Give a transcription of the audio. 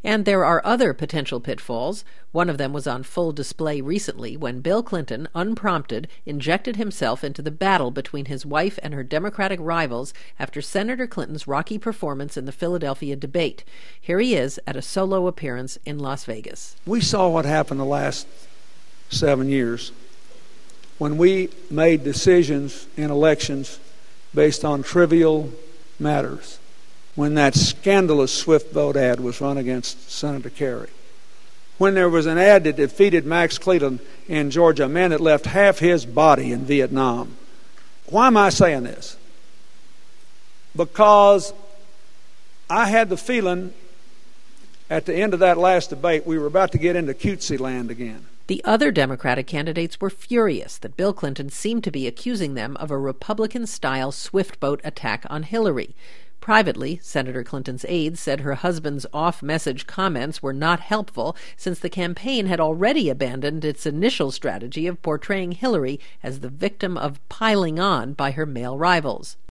And there are other potential pitfalls. One of them was on full display recently when Bill Clinton, unprompted, injected himself into the battle between his wife and her Democratic rivals after Senator Clinton's rocky performance in the Philadelphia debate. Here he is at a solo appearance in Las Vegas. We saw what happened the last 7 years when we made decisions in elections based on trivial matters. When that scandalous Swift vote ad was run against Senator Kerry. When there was an ad that defeated Max Cleland in Georgia, a man that left half his body in Vietnam. Why am I saying this? Because I had the feeling at the end of that last debate we were about to get into cutesy land again. The other Democratic candidates were furious that Bill Clinton seemed to be accusing them of a Republican-style Swift boat attack on Hillary. Privately, Senator Clinton's aides said her husband's off-message comments were not helpful since the campaign had already abandoned its initial strategy of portraying Hillary as the victim of piling on by her male rivals.